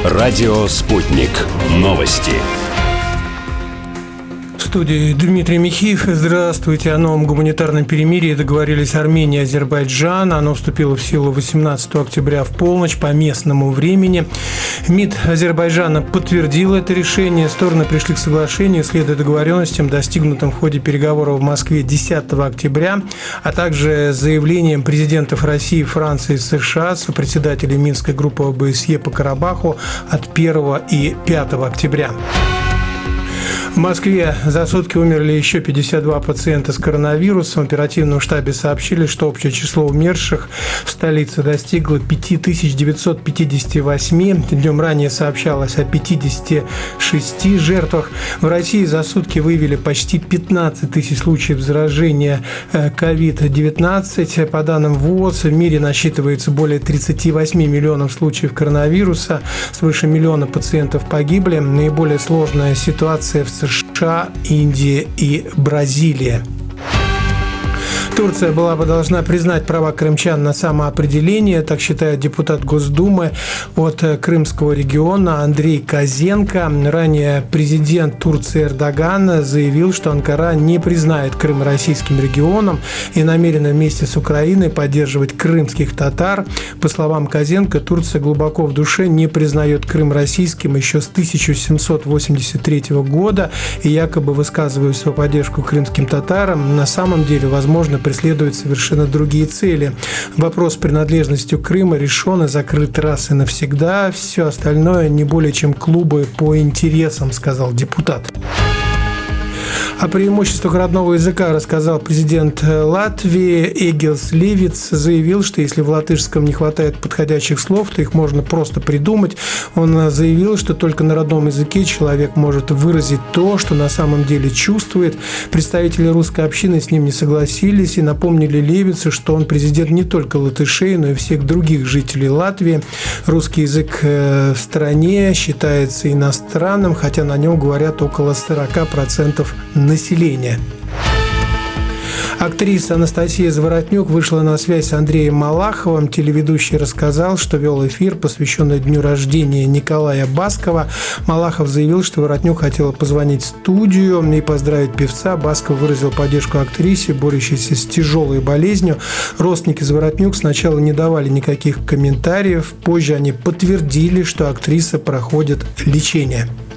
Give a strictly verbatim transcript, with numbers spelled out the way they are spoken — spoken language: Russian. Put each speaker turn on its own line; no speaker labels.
Радио «Спутник». Новости.
В студии Дмитрий Михеев. Здравствуйте. О новом гуманитарном перемирии договорились Армения и Азербайджан. Оно вступило в силу восемнадцатого октября в полночь по местному времени. МИД Азербайджана подтвердил это решение. Стороны пришли к соглашению, следуя договоренностям, достигнутым в ходе переговоров в Москве десятого октября, а также заявлением президентов России, Франции и США, сопредседателей Минской группы ОБСЕ по Карабаху от первого и пятого октября. В Москве за сутки умерли еще пятьдесят два пациента с коронавирусом. В оперативном штабе сообщили, что общее число умерших в столице достигло пять тысяч девятьсот пятьдесят восемь. Днем ранее сообщалось о пятидесяти шести жертвах. В России за сутки выявили почти пятнадцать тысяч случаев заражения ковид девятнадцать. По данным ВОЗ, в мире насчитывается более тридцать восемь миллионов случаев коронавируса. Свыше миллиона пациентов погибли. Наиболее сложная ситуация в США, Индия и Бразилия. Турция была бы должна признать права крымчан на самоопределение, так считает депутат Госдумы от Крымского региона Андрей Козенко. Ранее президент Турции Эрдоган заявил, что Анкара не признает Крым российским регионом и намерена вместе с Украиной поддерживать крымских татар. По словам Козенко, Турция глубоко в душе не признает Крым российским еще с тысяча семьсот восемьдесят третьего года и якобы высказывает свою поддержку крымским татарам. На самом деле, возможно, преследуют совершенно другие цели. Вопрос с принадлежностью Крыма решен и закрыт раз и навсегда. Все остальное не более чем клубы по интересам, сказал депутат. О преимуществах родного языка рассказал президент Латвии Эгилс Левитс. Заявил, что если в латышском не хватает подходящих слов, то их можно просто придумать. Он заявил, что только на родном языке человек может выразить то, что на самом деле чувствует. Представители русской общины с ним не согласились и напомнили Левитсу, что он президент не только латышей, но и всех других жителей Латвии. Русский язык в стране считается иностранным, хотя на нем говорят около сорок процентов населения. Актриса Анастасия Заворотнюк вышла на связь с Андреем Малаховым. Телеведущий рассказал, что вел эфир, посвященный дню рождения Николая Баскова. Малахов заявил, что Воротнюк хотела позвонить в студию и поздравить певца. Басков выразил поддержку актрисе, борющейся с тяжелой болезнью. Родственники Заворотнюк сначала не давали никаких комментариев. Позже они подтвердили, что актриса проходит лечение.